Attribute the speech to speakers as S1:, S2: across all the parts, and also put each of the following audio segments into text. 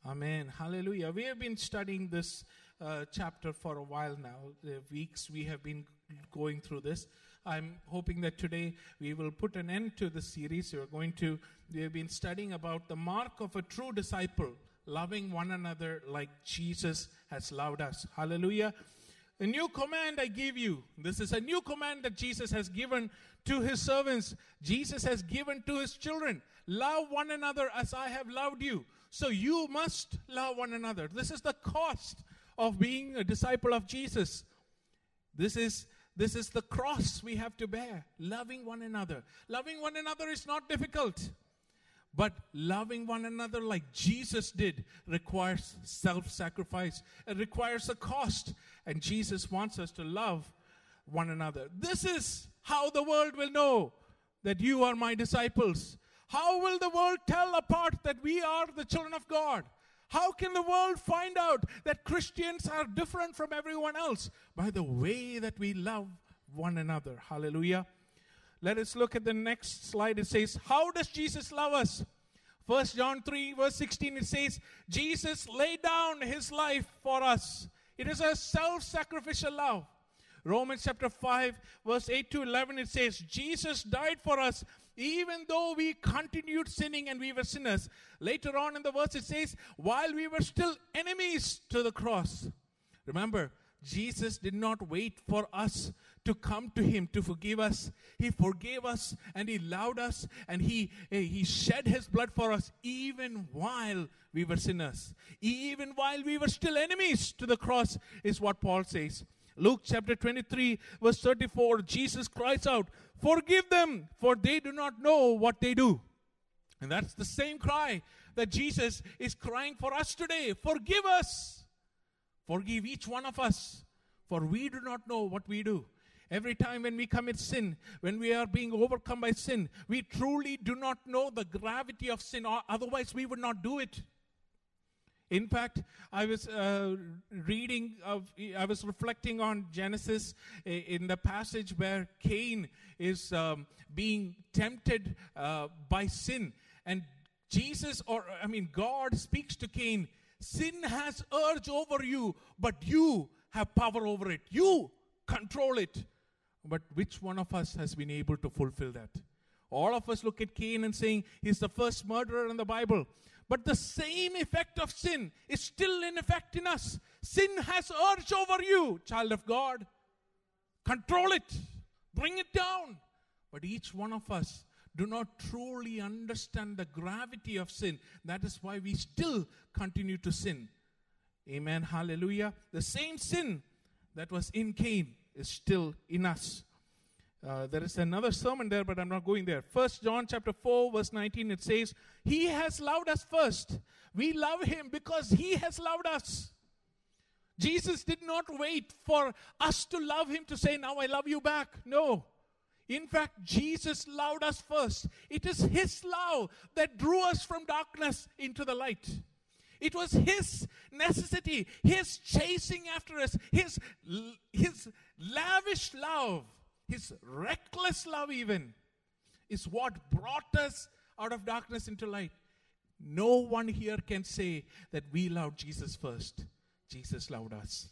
S1: Amen. Hallelujah. We have been studying this chapter for a while now. The weeks we have been going through this. I'm hoping that today we will put an end to the series. We have been studying about the mark of a true disciple, loving one another like Jesus has loved us. Hallelujah. A new command I give you. This is a new command that Jesus has given to his servants. Jesus has given to his children. Love one another as I have loved you. So you must love one another. This is the cost of being a disciple of Jesus. This is the cross we have to bear. Loving one another. Loving one another is not difficult. But loving one another like Jesus did requires self-sacrifice. It requires a cost. And Jesus wants us to love one another. This is how the world will know that you are my disciples. How will the world tell apart that we are the children of God? How can the world find out that Christians are different from everyone else? By the way that we love one another. Hallelujah. Let us look at the next slide. It says, how does Jesus love us? 1 John 3 verse 16, it says, Jesus laid down his life for us. It is a self-sacrificial love. Romans chapter 5 verse 8 to 11, it says, Jesus died for us even though we continued sinning and we were sinners. Later on in the verse it says, while we were still enemies to the cross. Remember, Jesus did not wait for us to come to him to forgive us. He forgave us and he loved us and he shed his blood for us even while we were sinners. Even while we were still enemies to the cross is what Paul says. Luke chapter 23 verse 34, Jesus cries out, forgive them, for they do not know what they do. And that's the same cry that Jesus is crying for us today. Forgive us. Forgive each one of us, for we do not know what we do. Every time when we commit sin, when we are being overcome by sin, we truly do not know the gravity of sin, or otherwise we would not do it. In fact, I was reflecting on Genesis in the passage where Cain is being tempted by sin. And God speaks to Cain, sin has urge over you, but you have power over it. You control it. But which one of us has been able to fulfill that? All of us look at Cain and saying he's the first murderer in the Bible. But the same effect of sin is still in effect in us. Sin has urge over you, child of God. Control it. Bring it down. But each one of us do not truly understand the gravity of sin. That is why we still continue to sin. Amen. Hallelujah. The same sin that was in Cain is still in us. There is another sermon there, but I'm not going there. 1 John chapter 4 verse 19, it says, he has loved us first. We love him because he has loved us. Jesus did not wait for us to love him to say, now I love you back. No. In fact, Jesus loved us first. It is his love that drew us from darkness into the light. It was his necessity, his chasing after us, his lavish love, his reckless love even, is what brought us out of darkness into light. No one here can say that we loved Jesus first. Jesus loved us.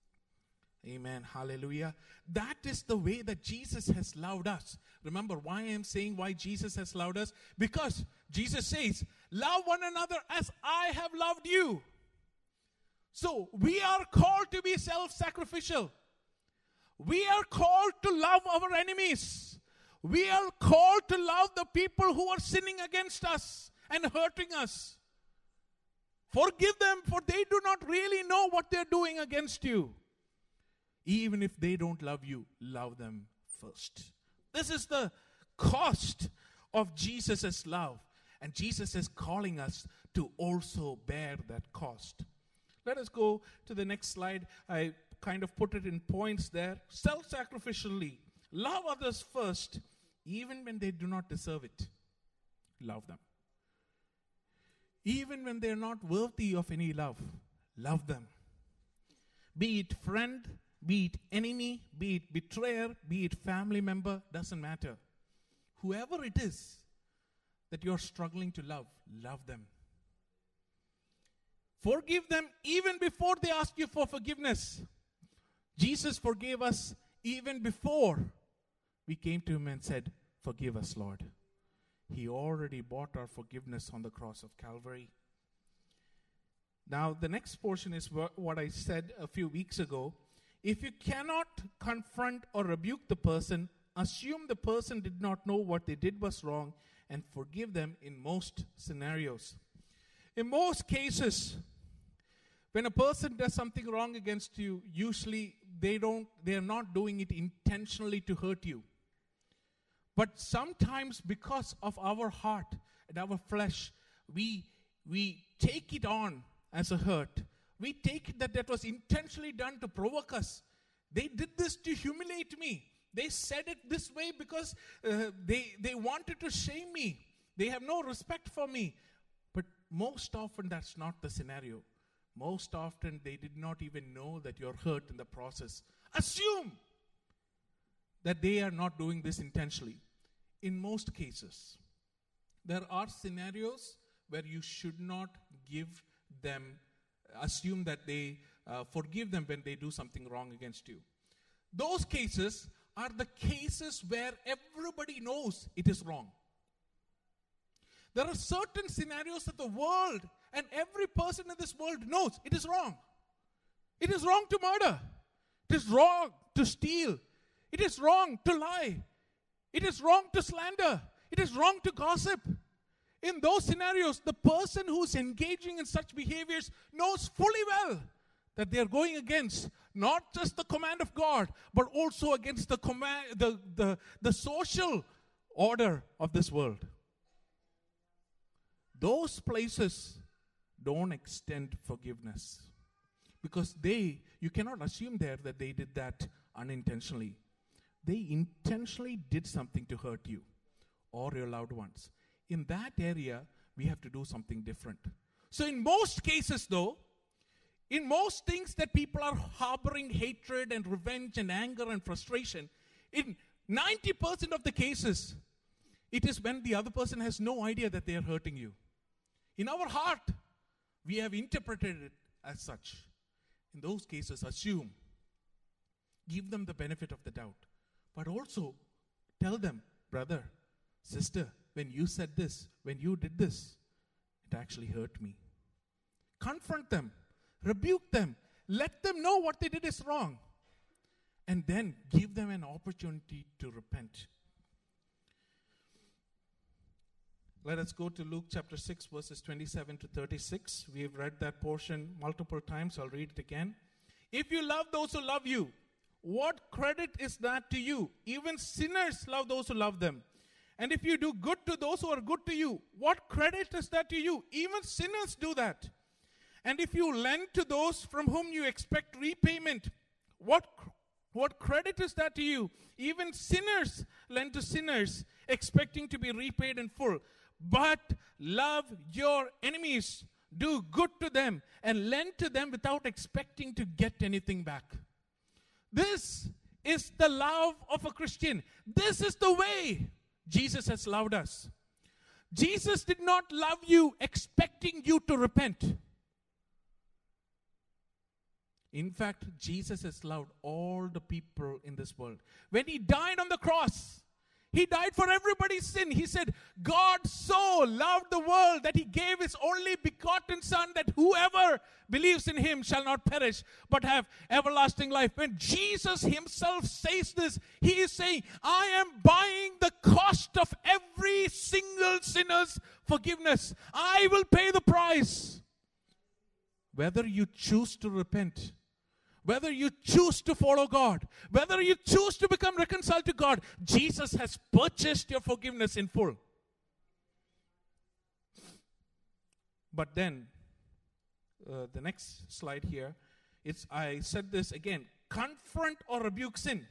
S1: Amen. Hallelujah. That is the way that Jesus has loved us. Remember why I am saying why Jesus has loved us? Because Jesus says, love one another as I have loved you. So we are called to be self-sacrificial. We are called to love our enemies. We are called to love the people who are sinning against us and hurting us. Forgive them, for they do not really know what they're doing against you. Even if they don't love you, love them first. This is the cost of Jesus' love. And Jesus is calling us to also bear that cost. Let us go to the next slide. I kind of put it in points there. Self-sacrificially, love others first, even when they do not deserve it. Love them. Even when they are not worthy of any love, love them. Be it friend, be it enemy, be it betrayer, be it family member, doesn't matter. Whoever it is that you're struggling to love, love them. Forgive them even before they ask you for forgiveness. Jesus forgave us even before we came to him and said, forgive us, Lord. He already bought our forgiveness on the cross of Calvary. Now, the next portion is what I said a few weeks ago. If you cannot confront or rebuke the person, assume the person did not know what they did was wrong and forgive them in most scenarios. In most cases, when a person does something wrong against you, usually they are not doing it intentionally to hurt you. But sometimes because of our heart and our flesh, we take it on as a hurt. We take it that was intentionally done to provoke us. They did this to humiliate me. They said it this way because they wanted to shame me. They have no respect for me. But most often that's not the scenario. Most often they did not even know that you're hurt in the process. Assume that they are not doing this intentionally. In most cases, there are scenarios where you should not assume that they forgive them when they do something wrong against you. Those cases are the cases where everybody knows it is wrong. There are certain scenarios that the world and every person in this world knows it is wrong. It is wrong to murder. It is wrong to steal. It is wrong to lie. It is wrong to slander. It is wrong to gossip. In those scenarios, the person who's engaging in such behaviors knows fully well that they are going against not just the command of God, but also against the social order of this world. Those places don't extend forgiveness because you cannot assume there that they did that unintentionally. They intentionally did something to hurt you or your loved ones. In that area, we have to do something different. So in most cases though, in most things that people are harboring hatred and revenge and anger and frustration, in 90% of the cases, it is when the other person has no idea that they are hurting you. In our heart, we have interpreted it as such. In those cases, assume. Give them the benefit of the doubt. But also, tell them, brother, sister, when you said this, when you did this, it actually hurt me. Confront them. Rebuke them. Let them know what they did is wrong. And then give them an opportunity to repent. Let us go to Luke chapter 6, verses 27 to 36. We have read that portion multiple times. I'll read it again. If you love those who love you, what credit is that to you? Even sinners love those who love them. And if you do good to those who are good to you, what credit is that to you? Even sinners do that. And if you lend to those from whom you expect repayment, what credit is that to you? Even sinners lend to sinners, expecting to be repaid in full. But love your enemies, do good to them, and lend to them without expecting to get anything back. This is the love of a Christian. This is the way Jesus has loved us. Jesus did not love you expecting you to repent. In fact, Jesus has loved all the people in this world. When he died on the cross, he died for everybody's sin. He said, God so loved the world that he gave his only begotten Son, that whoever believes in him shall not perish, but have everlasting life. When Jesus himself says this, he is saying, I am buying the cost of every single sinner's forgiveness. I will pay the price. Whether you choose to repent, whether you choose to follow God, whether you choose to become reconciled to God, Jesus has purchased your forgiveness in full. But then, the next slide here, I said this again, confront or rebuke sin.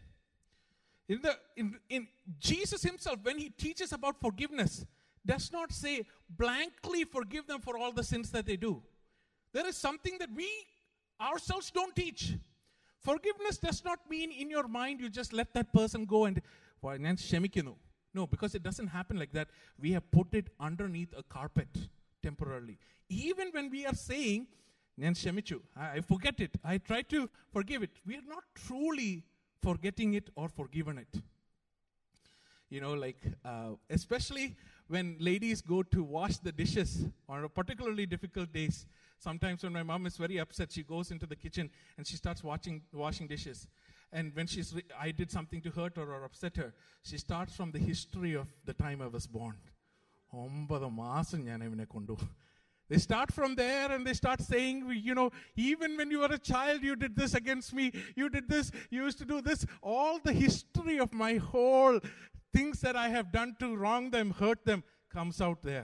S1: In Jesus himself, when he teaches about forgiveness, does not say blankly forgive them for all the sins that they do. There is something that we ourselves don't teach. Forgiveness does not mean in your mind you just let that person go and no, because it doesn't happen like that. We have put it underneath a carpet temporarily. Even when we are saying ഞാൻ ക്ഷമിച്ചു. I forget it. I try to forgive it. We are not truly forgetting it or forgiven it. You know, like, especially when ladies go to wash the dishes on a particularly difficult days. Sometimes when my mom is very upset, she goes into the kitchen and she starts washing dishes. And when I did something to hurt her or upset her, she starts from the history of the time I was born. 9 മാസം ഞാൻ ഇവനെ കൊണ്ടു. They start from there and they start saying, you know, even when you were a child, you did this against me. You did this. You used to do this. All the history of my whole things that I have done to wrong them, hurt them, comes out there.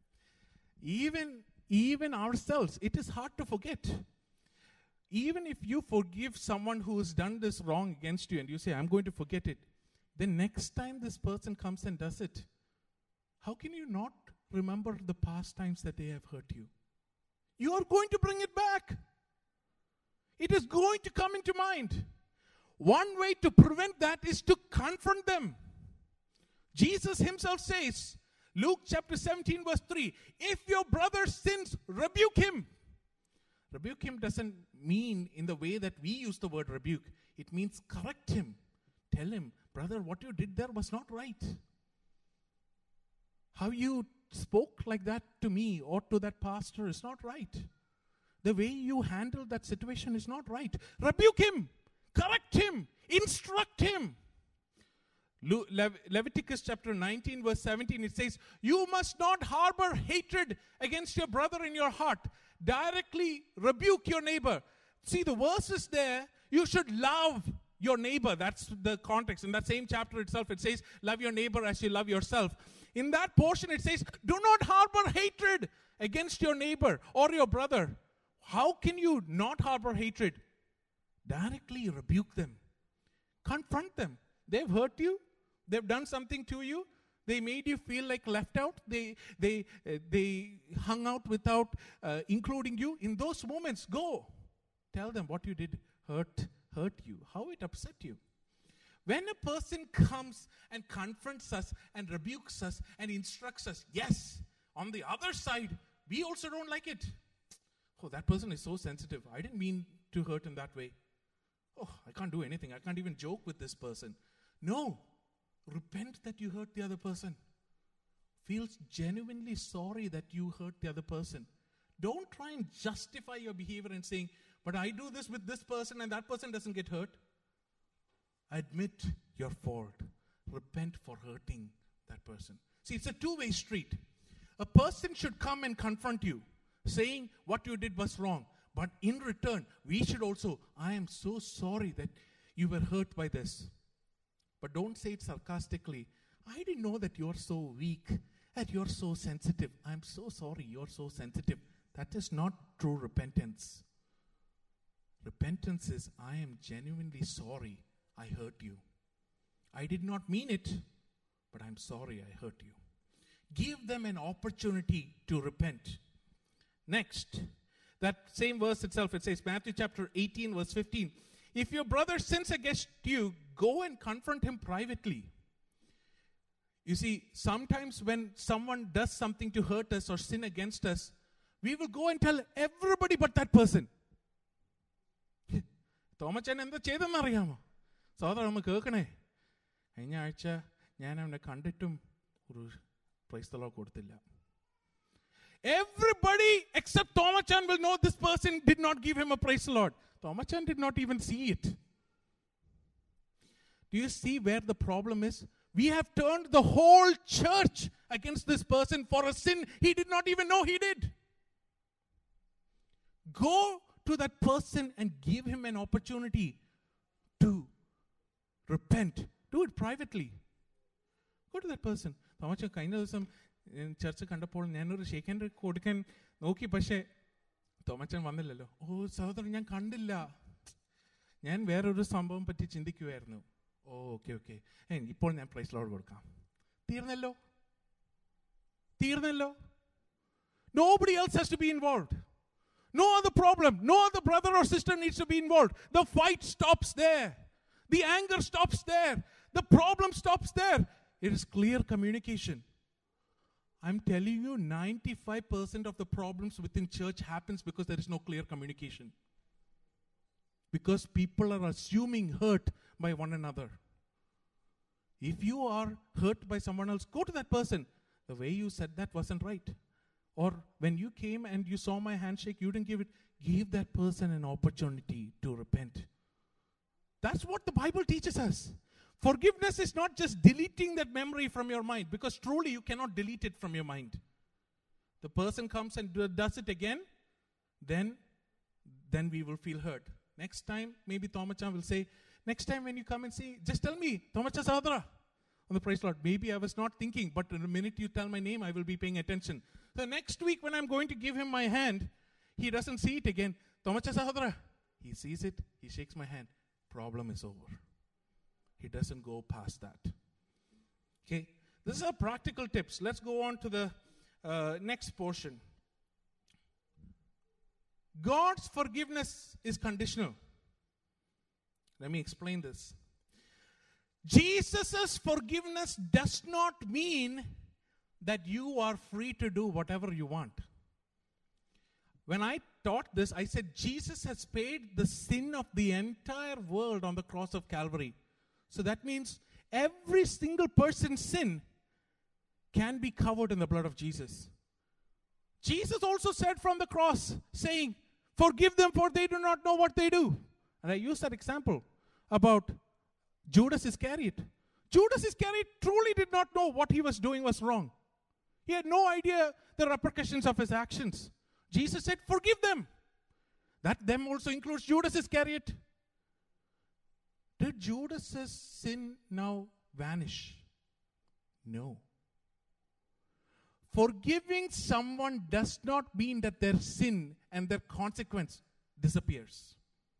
S1: Even ourselves, it is hard to forget. Even if you forgive someone who has done this wrong against you and you say, I'm going to forget it, then next time this person comes and does it, how can you not remember the past times that they have hurt you? You are going to bring it back. It is going to come into mind. One way to prevent that is to confront them. Jesus himself says, Luke chapter 17 verse 3, if your brother sins, rebuke him. Rebuke him doesn't mean in the way that we use the word rebuke. It means correct him. Tell him, brother, what you did there was not right. How you spoke like that to me or to that pastor is not right. The way you handled that situation is not right. Rebuke him. Correct him. Instruct him. Leviticus chapter 19 verse 17, it says, you must not harbor hatred against your brother in your heart. Directly rebuke your neighbor. See, the verse is there. You should love your neighbor. That's the context. In that same chapter itself, it says, love your neighbor as you love yourself. In that portion, it says, do not harbor hatred against your neighbor or your brother. How can you not harbor hatred? Directly rebuke them. Confront them. They've hurt you. They've done something to you. They made you feel like left out. They hung out without including you. In those moments, go. Tell them what you did hurt you, how it upset you. When a person comes and confronts us and rebukes us and instructs us, yes, on the other side, we also don't like it. Oh, that person is so sensitive. I didn't mean to hurt him that way. Oh, I can't do anything. I can't even joke with this person. No. Repent that you hurt the other person. Feel genuinely sorry that you hurt the other person. Don't try and justify your behavior and saying, but I do this with this person and that person doesn't get hurt. Admit your fault. Repent for hurting that person. See, it's a two-way street. A person should come and confront you, saying what you did was wrong. But in return, we should also, I am so sorry that you were hurt by this. But don't say it sarcastically. I didn't know that you're so weak, that you're so sensitive. I'm so sorry you're so sensitive. That is not true repentance. Repentance is, I am genuinely sorry I hurt you. I did not mean it, but I'm sorry I hurt you. Give them an opportunity to repent. Next, that same verse itself, it says, Matthew chapter 18 verse 15, if your brother sins against you, go and confront him privately. You see, sometimes when someone does something to hurt us or sin against us, we will go and tell everybody but that person. Thomachan എന്താ ചെയ്തെന്നറിയാമോ? സഹോദരൻ നമ്മൾ കേൾക്കണേ. കഴിഞ്ഞ ആഴ്ച ഞാൻ അവനെ കണ്ടിട്ടും ഒരു പ്രൈസ് ദി ലോർഡ് കൊടുത്തില്ല. Everybody except Tomachan will know this person did not give him a praise the Lord. Tomachan did not even see it. Do you see where the problem is? We have turned the whole church against this person for a sin he did not even know he did. Go to that person and give him an opportunity to repent. Do it privately. Go to that person. Tomachan കഴിഞ്ഞ ദിവസം ചർച്ച കണ്ടപ്പോൾ ഞാനൊരു shake hand കൊടുക്കാൻ നോക്കി, പക്ഷേ തോമച്ചൻ വന്നില്ലല്ലോ. ഓ സഹോദരൻ, ഞാൻ കണ്ടില്ല, ഞാൻ വേറൊരു സംഭവം പറ്റി ചിന്തിക്കുമായിരുന്നു. ഓ ഓക്കെ ഓക്കെ, ഇപ്പോൾ ഞാൻ പ്രൈസ് ലോർഡ് കൊടുക്കാം. തീർന്നല്ലോ. Nobody else has to be involved. No other problem. No other brother or sister needs to be involved. The fight stops there. The anger stops there. The problem stops there. It is clear communication. I'm telling you, 95% of the problems within church happens because there is no clear communication. Because people are assuming hurt by one another. If you are hurt by someone else, go to that person. The way you said that wasn't right. Or when you came and you saw my handshake, you didn't give it. Give that person an opportunity to repent. That's what the Bible teaches us. Forgiveness is not just deleting that memory from your mind, because truly you cannot delete it from your mind. The person comes and does it again, then we will feel hurt. Next time, maybe Thomacha will say, next time when you come and say, just tell me, Thomacha Sahodara. On the praise Lord, maybe I was not thinking, but in the minute you tell my name, I will be paying attention. So next week when I'm going to give him my hand, he doesn't see it again. Thomacha Sahodara. He sees it, he shakes my hand. Problem is over. He doesn't go past that. Okay, this is our practical tips. Let's go on to the next portion. God's forgiveness is conditional. Let me explain this. Jesus' forgiveness does not mean that you are free to do whatever you want. When I taught this, I said Jesus has paid the sin of the entire world on the cross of Calvary. So that means every single person's sin can be covered in the blood of Jesus. Jesus also said from the cross, saying, forgive them for they do not know what they do. And I used that example about Judas Iscariot. Judas Iscariot truly did not know what he was doing was wrong. He had no idea the repercussions of his actions. Jesus said, forgive them. That them also includes Judas Iscariot. Did Judas's sin now vanish? No. Forgiving someone does not mean that their sin and their consequence disappears.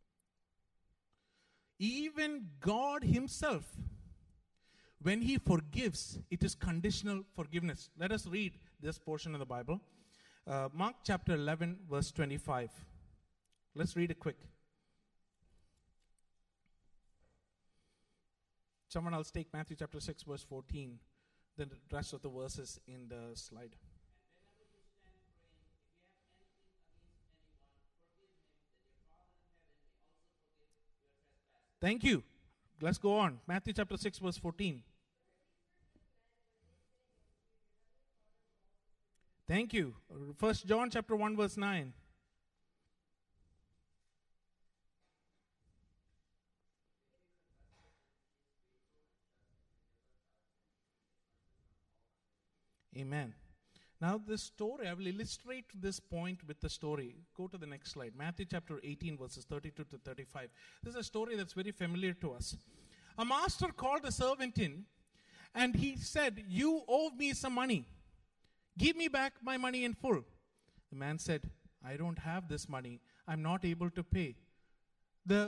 S1: Even God himself, when he forgives, it is conditional forgiveness. Let us read this portion of the Bible. Mark chapter 11, verse 25. Let's read it quick. Someone else take Matthew chapter 6, verse 14. The rest of the verses in the slide. Thank you. Let's go on. Matthew chapter 6, verse 14. Thank you. 1 John chapter 1, verse 9. Amen. Now this story, I will illustrate this point with the story. Go to the next slide. Matthew chapter 18, verses 32 to 35. This is a story that's very familiar to us. A master called a servant in, and he said, you owe me some money. Give me back my money in full. The man said, I don't have this money. I'm not able to pay. The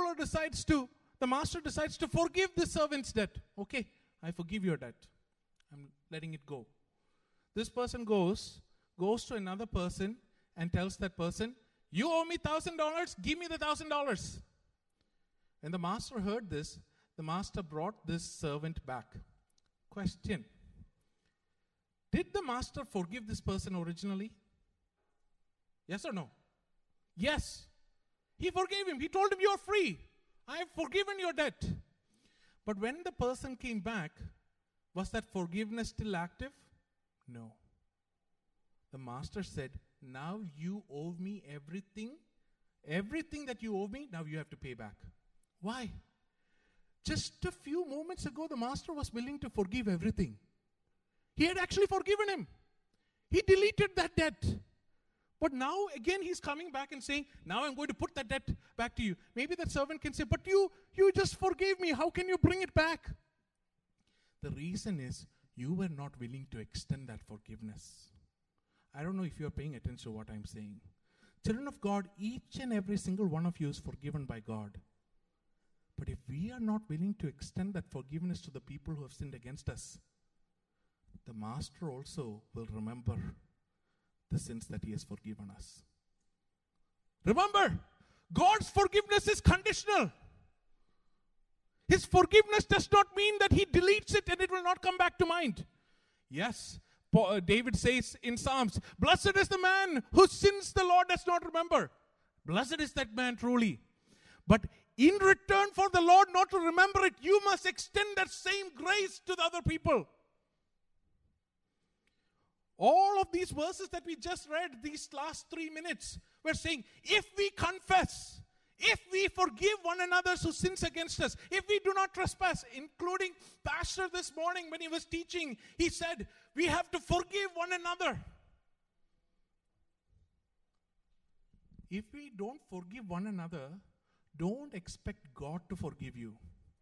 S1: master decides to forgive the servant's debt. Okay, I forgive your debt. I'm letting it go. This person goes to another person and tells that person, you owe me $1,000, give me the $1,000. When the master heard this, the master brought this servant back. Question. Did the master forgive this person originally? Yes or no? Yes. He forgave him. He told him, you are free. I have forgiven your debt. But when the person came back, was that forgiveness still active? No. The master said, now you owe me everything. Everything that you owe me, now you have to pay back. Why? Just a few moments ago, the master was willing to forgive everything. He had actually forgiven him. He deleted that debt. But now again he's coming back and saying, now I'm going to put that debt back to you. Maybe that servant can say, but you just forgave me. How can you bring it back? The reason is you were not willing to extend that forgiveness. I don't know if you're paying attention to what I'm saying. Children of God, each and every single one of you is forgiven by God. But if we are not willing to extend that forgiveness to the people who have sinned against us, the master also will remember the sins that he has forgiven us. Remember, God's forgiveness is conditional. His forgiveness does not mean that he deletes it and it will not come back to mind. Yes, David says in Psalms, blessed is the man whose sins the Lord does not remember. Blessed is that man truly. But in return for the Lord not to remember it, you must extend that same grace to the other people. All of these verses that we just read, these last 3 minutes, we're saying, if we confess, if we forgive one another who sins against us, if we do not trespass, including Pastor this morning when he was teaching, he said, we have to forgive one another. If we don't forgive one another, don't expect God to forgive you.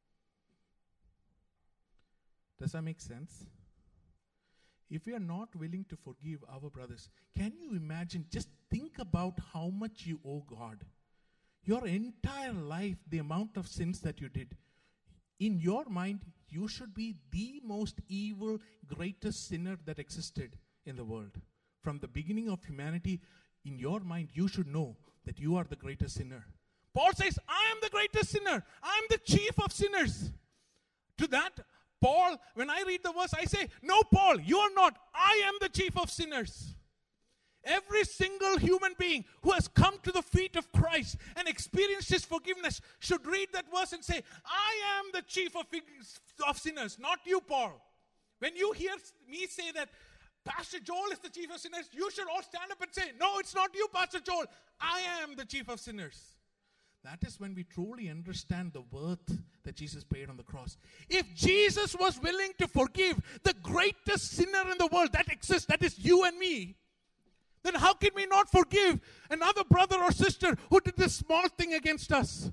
S1: Does that make sense? If we are not willing to forgive our brothers, can you imagine, just think about how much you owe God. Your entire life, the amount of sins that you did. In your mind, you should be the most evil, greatest sinner that existed in the world. From the beginning of humanity, in your mind, you should know that you are the greatest sinner. Paul says, I am the greatest sinner. I am the chief of sinners. To that, Paul, when I read the verse, I say, no, Paul, you are not. I am the chief of sinners. Every single human being who has come to the feet of Christ and experienced his forgiveness should read that verse and say, I am the chief of sinners, not you, Paul. When you hear me say that Pastor Joel is the chief of sinners, you should all stand up and say, no, it's not you, Pastor Joel. I am the chief of sinners. That is when we truly understand the worth that Jesus paid on the cross. If Jesus was willing to forgive the greatest sinner in the world that exists, that is you and me, then how can we not forgive another brother or sister who did this small thing against us?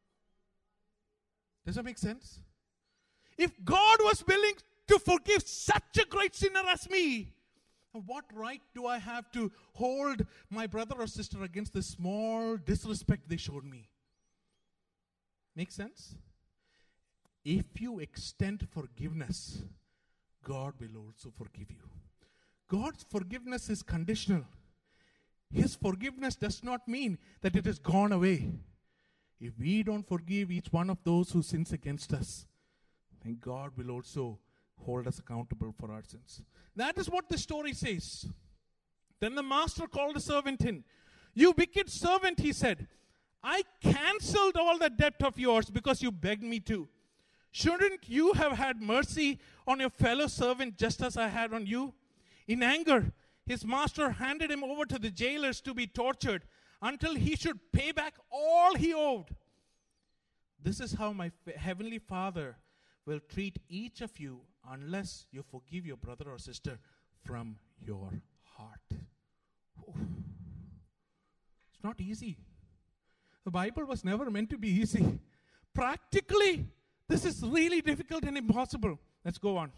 S1: Does that make sense? If God was willing to forgive such a great sinner as me, what right do I have to hold my brother or sister against the small disrespect they showed me? Make sense? If you extend forgiveness, God will also forgive you. God's forgiveness is conditional. His forgiveness does not mean that it has gone away. If we don't forgive each one of those who sins against us, then God will also hold us accountable for our sins. That is what the story says. Then the master called the servant in. You wicked servant, he said, I cancelled all the debt of yours because you begged me to. Shouldn't you have had mercy on your fellow servant just as I had on you? In anger, his master handed him over to the jailers to be tortured until he should pay back all he owed. This is how my heavenly Father will treat each of you unless you forgive your brother or sister from your heart. It's not easy. The Bible was never meant to be easy. Practically, this is really difficult and impossible. Let's go on.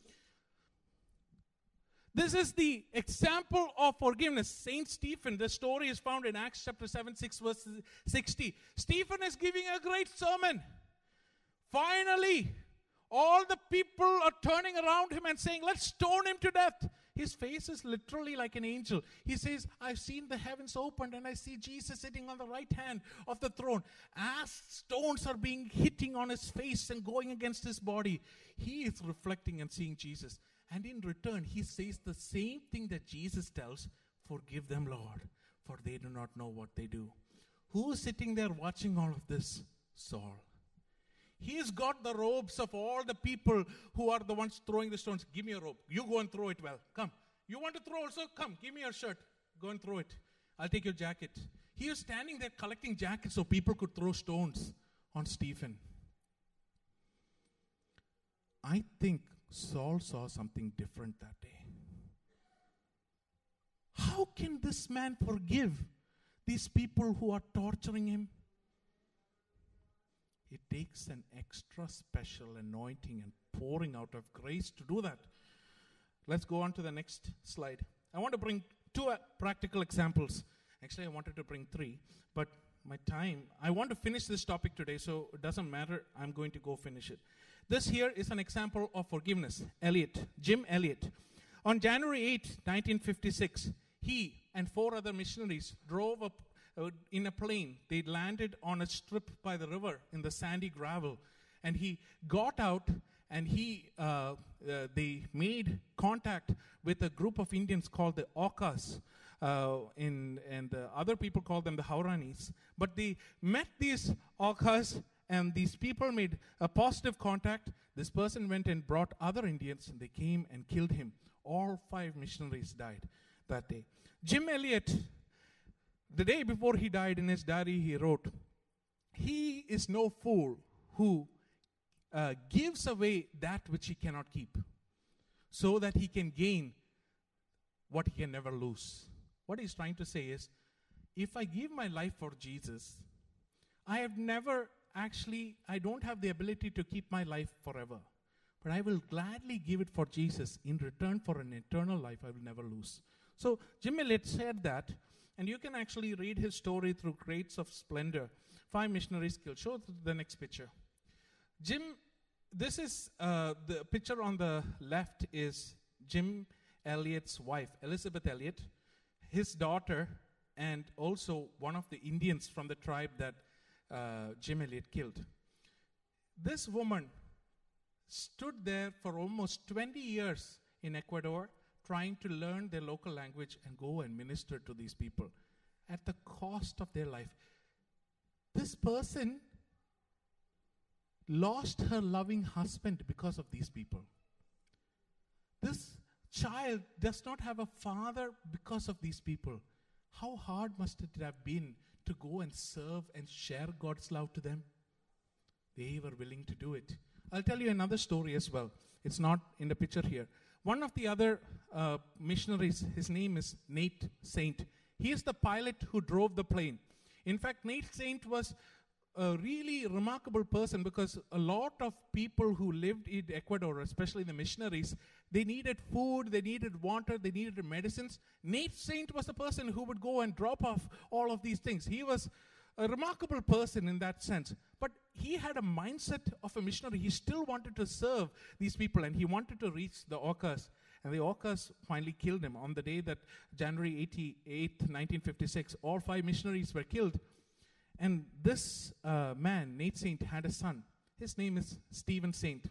S1: This is the example of forgiveness. Saint Stephen, the story is found in Acts chapter 7, 6 verse 60. Stephen is giving a great sermon. Finally, all the people are turning around him and saying, let's stone him to death. His face is literally like an angel. He says, I've seen the heavens opened and I see Jesus sitting on the right hand of the throne. As stones are being hitting on his face and going against his body, he is reflecting and seeing Jesus. And in return, he says the same thing that Jesus tells, forgive them, Lord, for they do not know what they do. Who is sitting there watching all of this? Saul. He's got the robes of all the people who are the ones throwing the stones. Give me a robe. You go and throw it well. Come. You want to throw also? Come. Give me your shirt. Go and throw it. I'll take your jacket. He was standing there collecting jackets so people could throw stones on Stephen. I think Saul saw something different that day. How can this man forgive these people who are torturing him? It takes an extra special anointing and pouring out of grace to do that. Let's go on to the next slide. I want to bring two practical examples. Actually, I wanted to bring three, but my time, I want to finish this topic today, so it doesn't matter. I'm going to go finish it. This here is an example of forgiveness. Jim Elliot. On January 8, 1956, he and 4 other missionaries drove up in a plane. They landed on a strip by the river in the sandy gravel. And he got out and they made contact with a group of Indians called the Aucas, and other people call them the Hauranis. But they met these Aucas, and these people made a positive contact. This person went and brought other Indians, and they came and killed him. All 5 missionaries died that day. Jim Elliot, the day before he died, in his diary he wrote, "He is no fool who gives away that which he cannot keep, so that he can gain what he can never lose." What he's trying to say is, if I give my life for Jesus, I don't have the ability to keep my life forever. But I will gladly give it for Jesus in return for an eternal life I will never lose. So Jim Elliot said that, and you can actually read his story through Crates of Splendor. 5 missionaries killed. Show the next picture. This is the picture on the left is Jim Elliot's wife, Elizabeth Elliot, his daughter, and also one of the Indians from the tribe that Jim Elliot killed. This woman stood there for almost 20 years in Ecuador trying to learn their local language and go and minister to these people at the cost of their life. This person lost her loving husband because of these people. This child does not have a father because of these people. How hard must it have been to go and serve and share God's love to them? They were willing to do it. I'll tell you another story as well. It's not in the picture here. One of the other missionaries, his name is Nate Saint. He is the pilot who drove the plane. In fact, Nate Saint was a really remarkable person because a lot of people who lived in Ecuador, especially the missionaries, they needed food, they needed water, they needed medicines. Nate Saint was the person who would go and drop off all of these things. He was a remarkable person in that sense. But he had a mindset of a missionary. He still wanted to serve these people, and he wanted to reach the Aucas. And the Aucas finally killed him on the day that January 88th, 1956, all 5 missionaries were killed. And this man, Nate Saint, had a son. His name is Stephen Saint.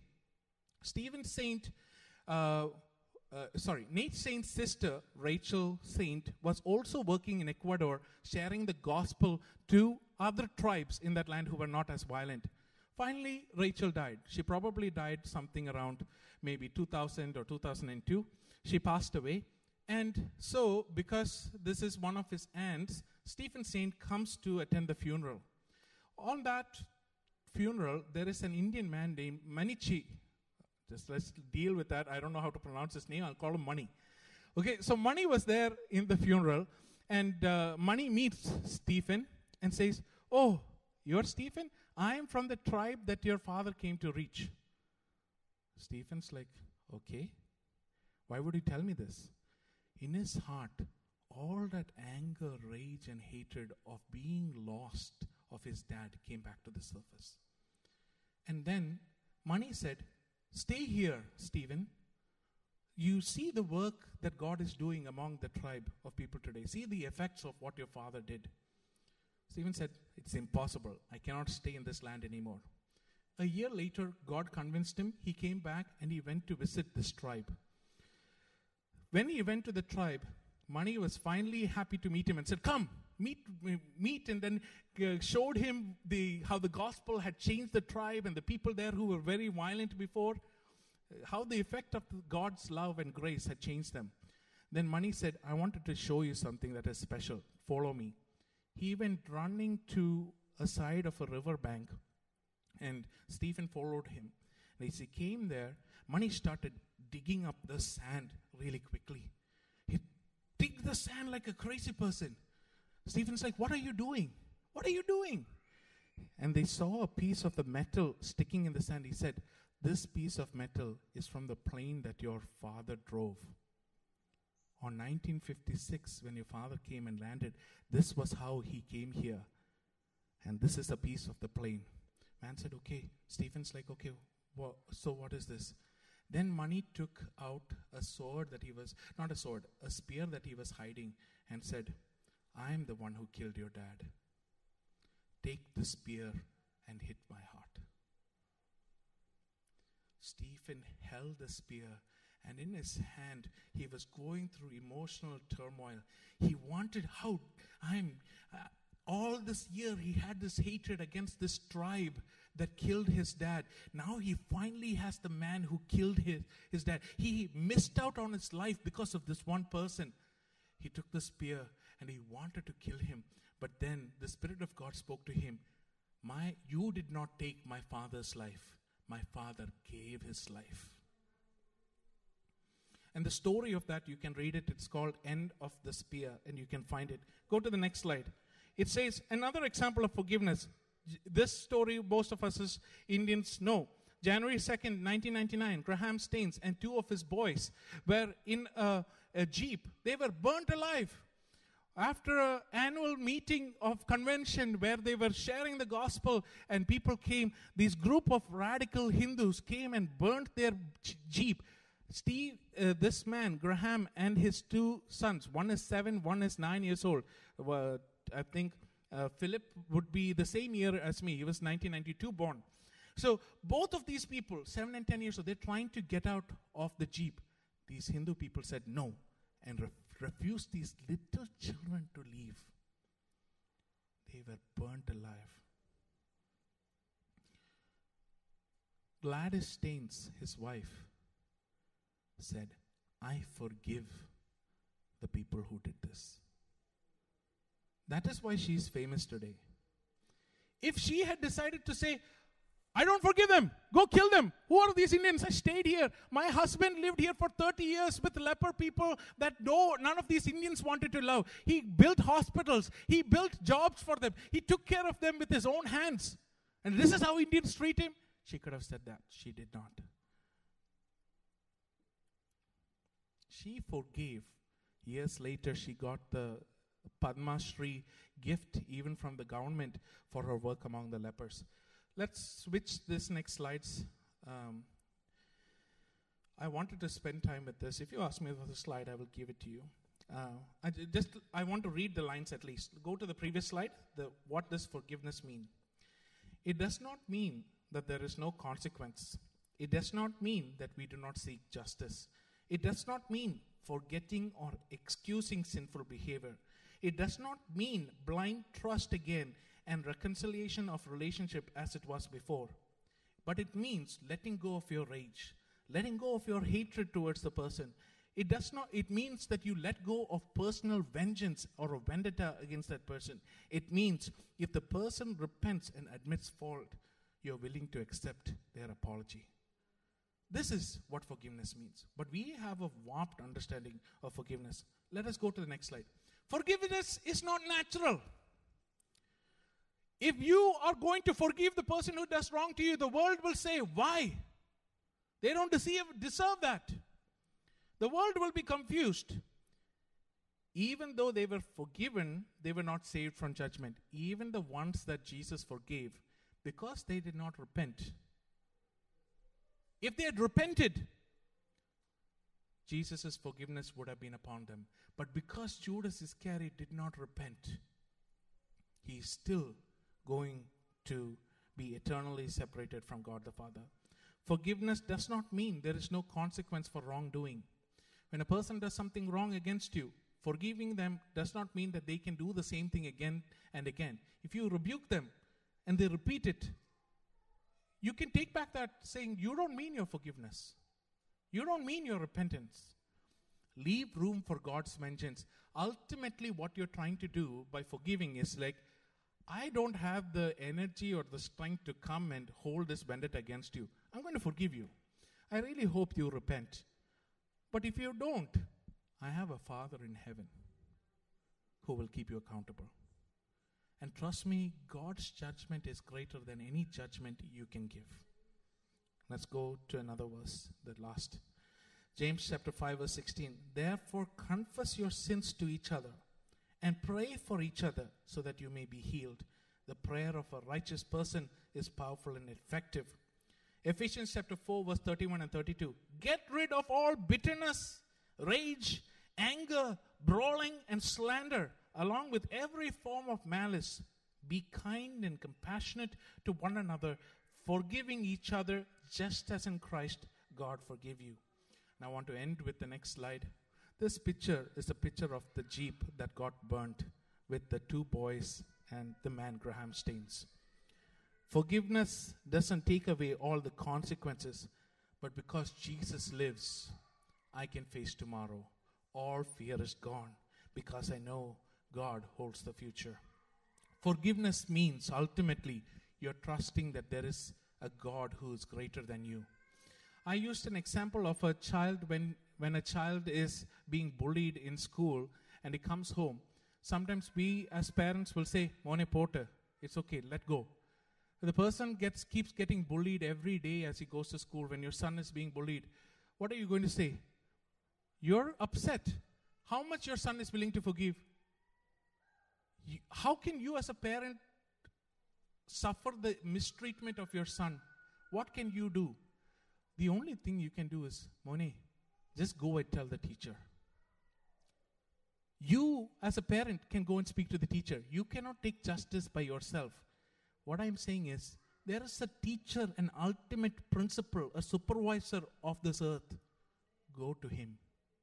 S1: Nate Saint's sister, Rachel Saint, was also working in Ecuador, sharing the gospel to other tribes in that land who were not as violent. Finally, Rachel died. She probably died something around maybe 2000 or 2002. She passed away. And so, because this is one of his aunts, Stephen Saint comes to attend the funeral. On that funeral, there is an Indian man named Manichi. Just let's deal with that. I don't know how to pronounce his name. I'll call him Mani. Okay, so Mani was there in the funeral, and Mani meets Stephen and says, "Oh, you're Stephen? I am from the tribe that your father came to reach." Stephen's like, "Okay, why would you tell me this?" In his heart, all that anger, rage, and hatred of being lost of his dad came back to the surface. And then Mani said, "Stay here, Stephen. You see the work that God is doing among the tribe of people today. See the effects of what your father did." Stephen said, "It's impossible. I cannot stay in this land anymore." A year later, God convinced him. He came back and he went to visit this tribe. When he went to the tribe, Mani was finally happy to meet him and said, "Come, meet," and then showed him how the gospel had changed the tribe and the people there who were very violent before, how the effect of God's love and grace had changed them. Then Mani said, "I wanted to show you something that is special. Follow me." He went running to a side of a river bank, and Stephen followed him. And as he came there, Mani started digging up the sand really quickly. He digged the sand like a crazy person. Stephen's like, "What are you doing? What are you doing?" And they saw a piece of the metal sticking in the sand. He said, "This piece of metal is from the plane that your father drove. On 1956, when your father came and landed, this was how he came here. And this is a piece of the plane." Man said, "Okay." Stephen's like, "Okay, so what is this?" Then Mani took out a sword that he was, not a sword, a spear that he was hiding, and said, "I am the one who killed your dad. Take the spear and hit my heart." Stephen held the spear, and in his hand, he was going through emotional turmoil. He wanted, all this year he had this hatred against this tribe that killed his dad. Now he finally has the man who killed his dad. He missed out on his life because of this one person. He took the spear and he wanted to kill him. But then the Spirit of God spoke to him. You did not take my father's life. My father gave his life. And the story of that, you can read it. It's called End of the Spear, and you can find it. Go to the next slide. It says, another example of forgiveness. This story, most of us as Indians know. January 2nd, 1999, Graham Staines and two of his boys were in a jeep. They were burnt alive. After an annual meeting of convention where they were sharing the gospel and people came, this group of radical Hindus came and burnt their jeep. This man, Graham, and his two sons, one is 7, one is 9 years old. I think Philip would be the same year as me. He was 1992 born. So both of these people, 7 and 10 years old, they're trying to get out of the jeep. These Hindu people said no and refused these little children to leave. They were burnt alive. Gladys Staines, his wife, said, I forgive the people who did this. That is why she is famous today. If she had decided to say, I don't forgive them, go kill them. Who are these Indians? I stayed here. My husband lived here for 30 years with leper people that none of these Indians wanted to love. He built hospitals. He built jobs for them. He took care of them with his own hands. And this is how Indians treat him. She could have said that. She did not. She forgave. Years later, she got the Padma Shri gift even from the government for her work among the lepers. Let's switch this next slides. I wanted to spend time with this. If you ask me for the slide, I will give it to you. I want to read the lines at least. Go to the previous slide. What does forgiveness mean? It does not mean that there is no consequence. It does not mean that we do not seek justice. It does not mean forgetting or excusing sinful behavior. It does not mean blind trust again and reconciliation of relationship as it was before. But it means letting go of your rage, letting go of your hatred towards the person. It means that you let go of personal vengeance or a vendetta against that person. It means if the person repents and admits fault, you're willing to accept their apology. This is what forgiveness means. But we have a warped understanding of forgiveness. Let us go to the next slide. Forgiveness is not natural. If you are going to forgive the person who does wrong to you, the world will say, why? They don't deserve that. The world will be confused. Even though they were forgiven, they were not saved from judgment. Even the ones that Jesus forgave, because they did not repent. If they had repented, Jesus' forgiveness would have been upon them. But because Judas Iscariot did not repent, he is still going to be eternally separated from God the Father. Forgiveness does not mean there is no consequence for wrongdoing. When a person does something wrong against you, forgiving them does not mean that they can do the same thing again and again. If you rebuke them and they repeat it, you can take back that saying, you don't mean your forgiveness. You don't mean your repentance. Leave room for God's vengeance. Ultimately, what you're trying to do by forgiving is like, I don't have the energy or the strength to come and hold this vendetta against you. I'm going to forgive you. I really hope you repent. But if you don't, I have a Father in heaven who will keep you accountable. And trust me, God's judgment is greater than any judgment you can give. Let's go to another verse, the last. James chapter 5 verse 16. Therefore confess your sins to each other and pray for each other so that you may be healed. The prayer of a righteous person is powerful and effective. Ephesians chapter 4 verse 31 and 32. Get rid of all bitterness, rage, anger, brawling, and slander, along with every form of malice. Be kind and compassionate to one another, forgiving each other just as in Christ God forgave you. And I want to end with the next slide. This picture is a picture of the Jeep that got burnt with the 2 boys and the man Graham Staines. Forgiveness doesn't take away all the consequences, but because Jesus lives, I can face tomorrow. All fear is gone because I know God holds the future. Forgiveness means ultimately you're trusting that there is a God who is greater than you. I used an example of a child when a child is being bullied in school and he comes home. Sometimes we as parents will say, "Mone Porter, it's okay, let go." The person keeps getting bullied every day as he goes to school. When your son is being bullied, what are you going to say? You're upset. How much your son is willing to forgive? How can you as a parent suffer the mistreatment of your son? What can you do? The only thing you can do is, "Mone, just go and tell the teacher." You as a parent can go and speak to the teacher. You cannot take justice by yourself. What I'm saying is, there is a teacher, an ultimate principal, a supervisor of this earth. Go to him.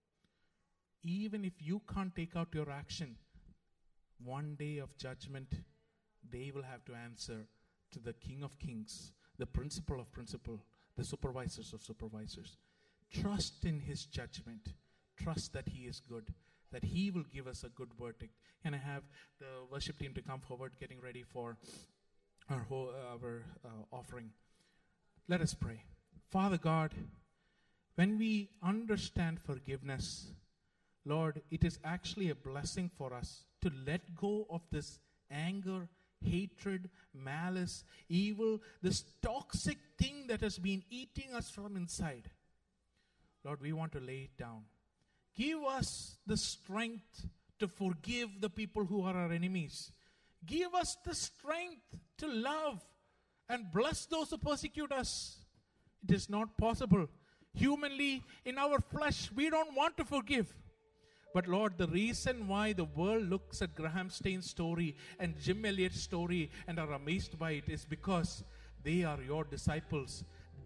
S1: Even if you can't take out your action, one day of judgment, they will have to answer to the King of Kings, the principal of principal, the supervisors of supervisors. Trust in his judgment. Trust that he is good, that he will give us a good verdict. Can I have the worship team to come forward, getting ready for our offering? Let us pray. Father God, when we understand forgiveness, Lord, it is actually a blessing for us to let go of this anger, hatred, malice, evil, this toxic thing that has been eating us from inside. Lord, we want to lay it down. Give us the strength to forgive the people who are our enemies. Give us the strength to love and bless those who persecute us. It is not possible. Humanly, in our flesh, we don't want to forgive. But Lord, the reason why the world looks at Graham Staines' story and Jim Elliot's story and are amazed by it is because they are your disciples.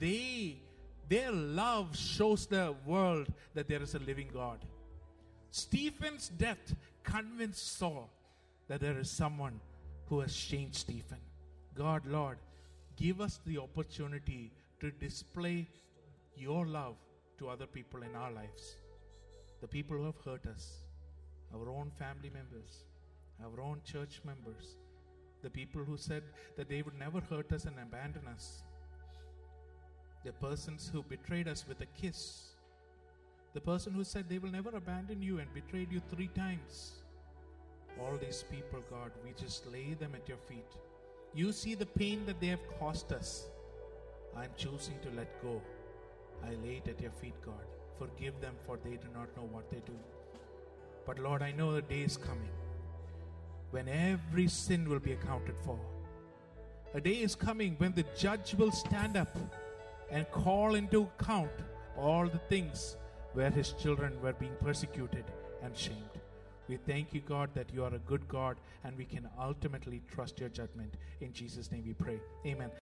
S1: Their love shows the world that there is a living God. Stephen's death convinced Saul that there is someone who has changed Stephen. God, Lord, give us the opportunity to display your love to other people in our lives. The people who have hurt us, our own family members, our own church members, the people who said that they would never hurt us and abandon us, the persons who betrayed us with a kiss, the person who said they will never abandon you and betrayed you 3 times. All these people, God, we just lay them at your feet. You see the pain that they have caused us. I'm choosing to let go. I lay it at your feet, God. Forgive them, for they do not know what they do. But Lord, I know the day is coming when every sin will be accounted for. A day is coming when the judge will stand up and call into account all the things where his children were being persecuted and shamed. We thank you, God, that you are a good God and we can ultimately trust your judgment. In Jesus' name we pray. Amen.